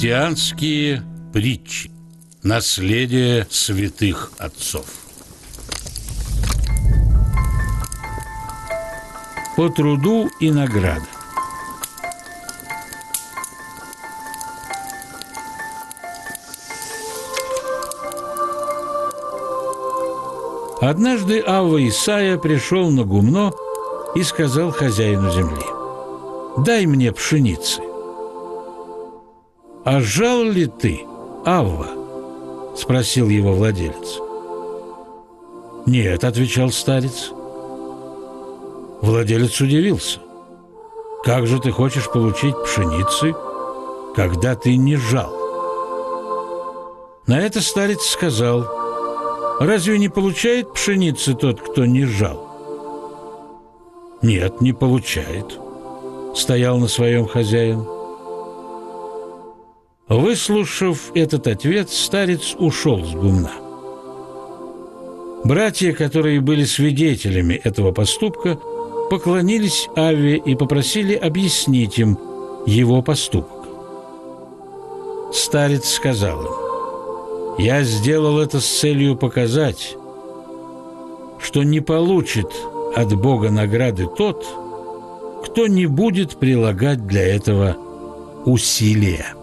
Христианские притчи. Наследие святых отцов. По труду и награда. Однажды Авва Исайя пришел на гумно и сказал хозяину земли: «Дай мне пшеницы». «А жал ли ты, Авва?» – спросил его владелец. «Нет», – отвечал старец. Владелец удивился. «Как же ты хочешь получить пшеницы, когда ты не жал?» На это старец сказал: «Разве не получает пшеницы тот, кто не жал?» «Нет, не получает», – стоял на своем хозяин. Выслушав этот ответ, старец ушел с гумна. Братья, которые были свидетелями этого поступка, поклонились Авве и попросили объяснить им его поступок. Старец сказал им: «Я сделал это с целью показать, что не получит от Бога награды тот, кто не будет прилагать для этого усилия».